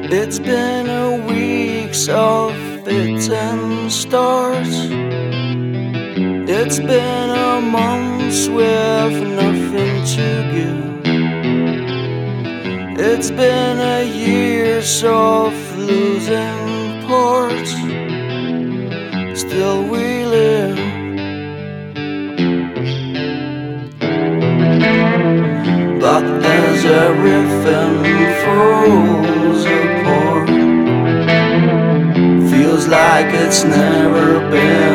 It's been a week of fits and starts. It's been a month with nothing to give. It's been a year of losing parts. Still we live. But as everything falls apart, feels like it's never been